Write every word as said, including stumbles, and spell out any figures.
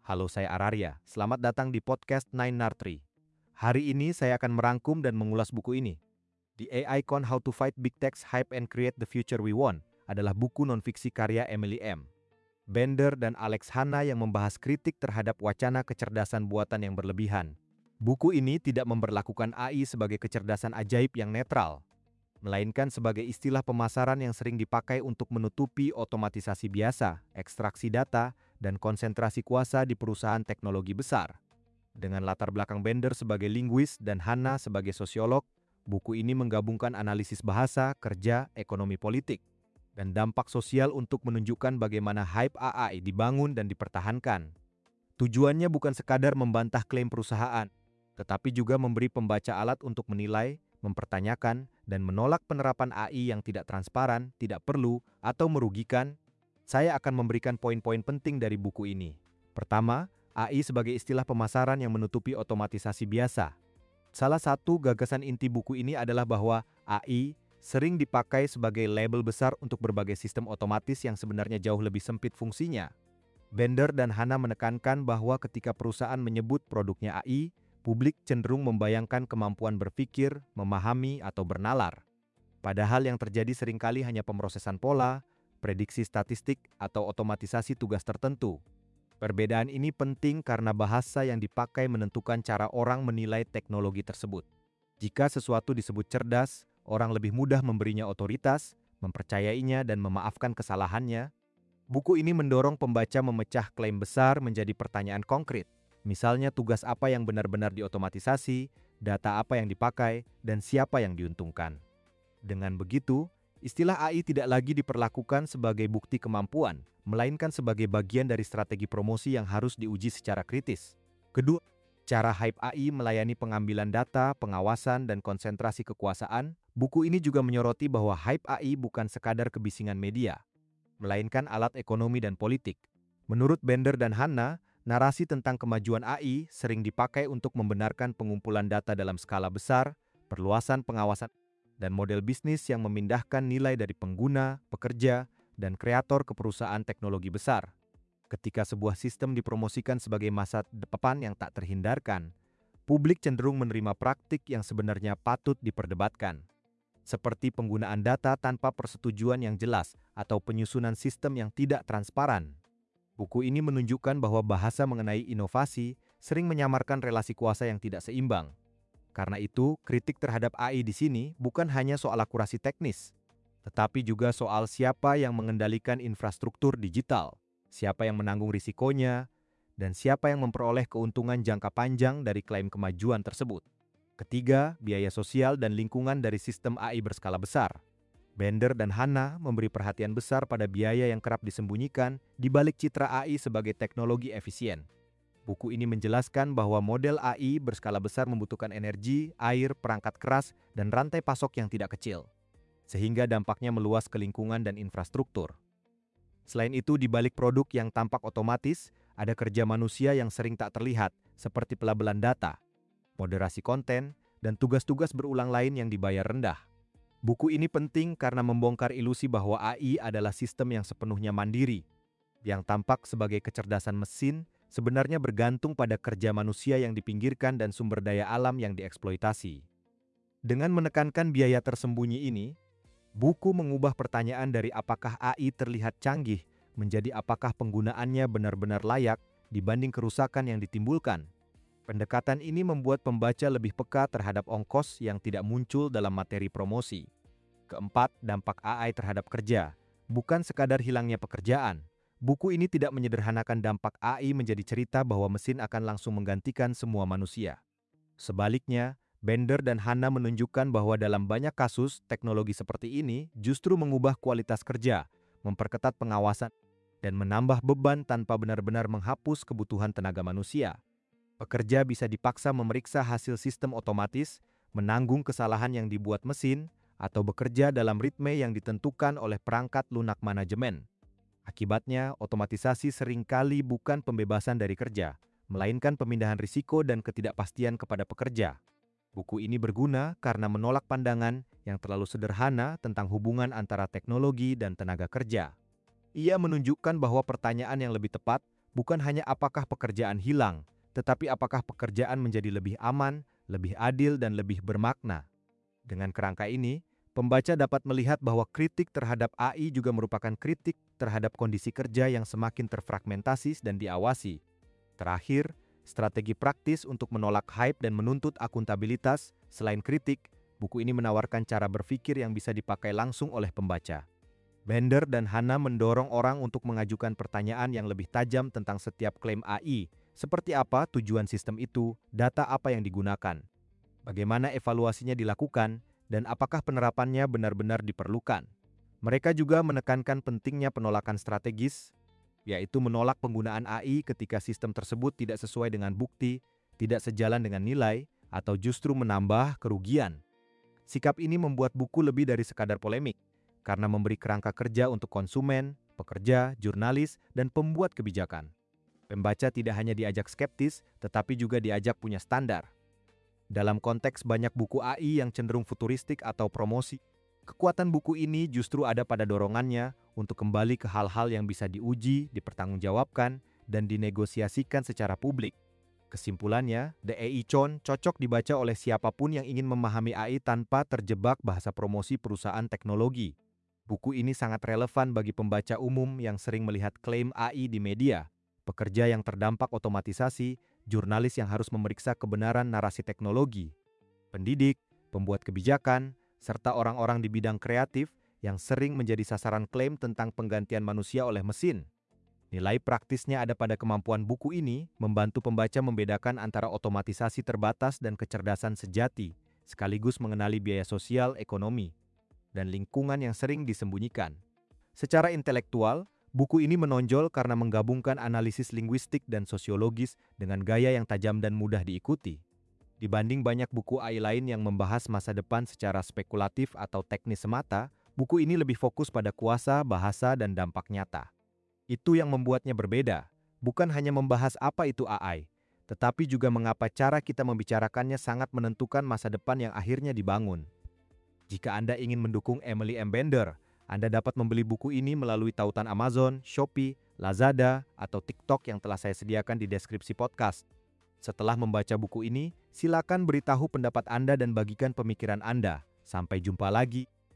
Halo, saya Araria. Selamat datang di podcast Nine Nartri. Hari ini saya akan merangkum dan mengulas buku ini. The A I Con How to Fight Big Tech's Hype and Create the Future We Want adalah buku nonfiksi karya Emily M. Bender dan Alex Hanna yang membahas kritik terhadap wacana kecerdasan buatan yang berlebihan. Buku ini tidak memberlakukan A I sebagai kecerdasan ajaib yang netral, melainkan sebagai istilah pemasaran yang sering dipakai untuk menutupi otomatisasi biasa, ekstraksi data, dan konsentrasi kuasa di perusahaan teknologi besar. Dengan latar belakang Bender sebagai linguis dan Hanna sebagai sosiolog, buku ini menggabungkan analisis bahasa, kerja, ekonomi politik, dan dampak sosial untuk menunjukkan bagaimana hype A I dibangun dan dipertahankan. Tujuannya bukan sekadar membantah klaim perusahaan, tetapi juga memberi pembaca alat untuk menilai, mempertanyakan, dan menolak penerapan A I yang tidak transparan, tidak perlu, atau merugikan. Saya akan memberikan poin-poin penting dari buku ini. Pertama, A I sebagai istilah pemasaran yang menutupi otomatisasi biasa. Salah satu gagasan inti buku ini adalah bahwa A I sering dipakai sebagai label besar untuk berbagai sistem otomatis yang sebenarnya jauh lebih sempit fungsinya. Bender dan Hanna menekankan bahwa ketika perusahaan menyebut produknya A I, publik cenderung membayangkan kemampuan berpikir, memahami, atau bernalar. Padahal yang terjadi seringkali hanya pemrosesan pola, prediksi statistik, atau otomatisasi tugas tertentu. Perbedaan ini penting karena bahasa yang dipakai menentukan cara orang menilai teknologi tersebut. Jika sesuatu disebut cerdas, orang lebih mudah memberinya otoritas, mempercayainya, dan memaafkan kesalahannya. Buku ini mendorong pembaca memecah klaim besar menjadi pertanyaan konkret. Misalnya tugas apa yang benar-benar diotomatisasi, data apa yang dipakai, dan siapa yang diuntungkan. Dengan begitu, istilah A I tidak lagi diperlakukan sebagai bukti kemampuan, melainkan sebagai bagian dari strategi promosi yang harus diuji secara kritis. Kedua, cara hype A I melayani pengambilan data, pengawasan, dan konsentrasi kekuasaan. Buku ini juga menyoroti bahwa hype A I bukan sekadar kebisingan media, melainkan alat ekonomi dan politik. Menurut Bender dan Hanna, narasi tentang kemajuan A I sering dipakai untuk membenarkan pengumpulan data dalam skala besar, perluasan pengawasan, dan model bisnis yang memindahkan nilai dari pengguna, pekerja, dan kreator ke perusahaan teknologi besar. Ketika sebuah sistem dipromosikan sebagai masa depan yang tak terhindarkan, publik cenderung menerima praktik yang sebenarnya patut diperdebatkan, seperti penggunaan data tanpa persetujuan yang jelas atau penyusunan sistem yang tidak transparan. Buku ini menunjukkan bahwa bahasa mengenai inovasi sering menyamarkan relasi kuasa yang tidak seimbang. Karena itu, kritik terhadap A I di sini bukan hanya soal akurasi teknis, tetapi juga soal siapa yang mengendalikan infrastruktur digital, siapa yang menanggung risikonya, dan siapa yang memperoleh keuntungan jangka panjang dari klaim kemajuan tersebut. Ketiga, biaya sosial dan lingkungan dari sistem A I berskala besar. Bender dan Hanna memberi perhatian besar pada biaya yang kerap disembunyikan di balik citra A I sebagai teknologi efisien. Buku ini menjelaskan bahwa model A I berskala besar membutuhkan energi, air, perangkat keras, dan rantai pasok yang tidak kecil, sehingga dampaknya meluas ke lingkungan dan infrastruktur. Selain itu, di balik produk yang tampak otomatis, ada kerja manusia yang sering tak terlihat, seperti pelabelan data, moderasi konten, dan tugas-tugas berulang lain yang dibayar rendah. Buku ini penting karena membongkar ilusi bahwa A I adalah sistem yang sepenuhnya mandiri, yang tampak sebagai kecerdasan mesin, sebenarnya bergantung pada kerja manusia yang dipinggirkan dan sumber daya alam yang dieksploitasi. Dengan menekankan biaya tersembunyi ini, buku mengubah pertanyaan dari apakah A I terlihat canggih menjadi apakah penggunaannya benar-benar layak dibanding kerusakan yang ditimbulkan. Pendekatan ini membuat pembaca lebih peka terhadap ongkos yang tidak muncul dalam materi promosi. Keempat, dampak A I terhadap kerja. Bukan sekadar hilangnya pekerjaan. Buku ini tidak menyederhanakan dampak A I menjadi cerita bahwa mesin akan langsung menggantikan semua manusia. Sebaliknya, Bender dan Hanna menunjukkan bahwa dalam banyak kasus, teknologi seperti ini justru mengubah kualitas kerja, memperketat pengawasan, dan menambah beban tanpa benar-benar menghapus kebutuhan tenaga manusia. Pekerja bisa dipaksa memeriksa hasil sistem otomatis, menanggung kesalahan yang dibuat mesin, atau bekerja dalam ritme yang ditentukan oleh perangkat lunak manajemen. Akibatnya, otomatisasi seringkali bukan pembebasan dari kerja, melainkan pemindahan risiko dan ketidakpastian kepada pekerja. Buku ini berguna karena menolak pandangan yang terlalu sederhana tentang hubungan antara teknologi dan tenaga kerja. Ia menunjukkan bahwa pertanyaan yang lebih tepat bukan hanya apakah pekerjaan hilang, tetapi apakah pekerjaan menjadi lebih aman, lebih adil, dan lebih bermakna. Dengan kerangka ini, pembaca dapat melihat bahwa kritik terhadap A I juga merupakan kritik terhadap kondisi kerja yang semakin terfragmentasi dan diawasi. Terakhir, strategi praktis untuk menolak hype dan menuntut akuntabilitas. Selain kritik, buku ini menawarkan cara berpikir yang bisa dipakai langsung oleh pembaca. Bender dan Hanna mendorong orang untuk mengajukan pertanyaan yang lebih tajam tentang setiap klaim A I, seperti apa tujuan sistem itu, data apa yang digunakan, bagaimana evaluasinya dilakukan, dan apakah penerapannya benar-benar diperlukan. Mereka juga menekankan pentingnya penolakan strategis, yaitu menolak penggunaan A I ketika sistem tersebut tidak sesuai dengan bukti, tidak sejalan dengan nilai, atau justru menambah kerugian. Sikap ini membuat buku lebih dari sekadar polemik, karena memberi kerangka kerja untuk konsumen, pekerja, jurnalis, dan pembuat kebijakan. Pembaca tidak hanya diajak skeptis, tetapi juga diajak punya standar. Dalam konteks banyak buku A I yang cenderung futuristik atau promosi, kekuatan buku ini justru ada pada dorongannya untuk kembali ke hal-hal yang bisa diuji, dipertanggungjawabkan, dan dinegosiasikan secara publik. Kesimpulannya, The A I Con cocok dibaca oleh siapapun yang ingin memahami A I tanpa terjebak bahasa promosi perusahaan teknologi. Buku ini sangat relevan bagi pembaca umum yang sering melihat klaim A I di media, pekerja yang terdampak otomatisasi, jurnalis yang harus memeriksa kebenaran narasi teknologi, pendidik, pembuat kebijakan, serta orang-orang di bidang kreatif yang sering menjadi sasaran klaim tentang penggantian manusia oleh mesin. Nilai praktisnya ada pada kemampuan buku ini membantu pembaca membedakan antara otomatisasi terbatas dan kecerdasan sejati, sekaligus mengenali biaya sosial, ekonomi, dan lingkungan yang sering disembunyikan. Secara intelektual, buku ini menonjol karena menggabungkan analisis linguistik dan sosiologis dengan gaya yang tajam dan mudah diikuti. Dibanding banyak buku A I lain yang membahas masa depan secara spekulatif atau teknis semata, buku ini lebih fokus pada kuasa, bahasa, dan dampak nyata. Itu yang membuatnya berbeda, bukan hanya membahas apa itu A I, tetapi juga mengapa cara kita membicarakannya sangat menentukan masa depan yang akhirnya dibangun. Jika Anda ingin mendukung Emily M. Bender, Anda dapat membeli buku ini melalui tautan Amazon, Shopee, Lazada, atau TikTok yang telah saya sediakan di deskripsi podcast. Setelah membaca buku ini, silakan beritahu pendapat Anda dan bagikan pemikiran Anda. Sampai jumpa lagi.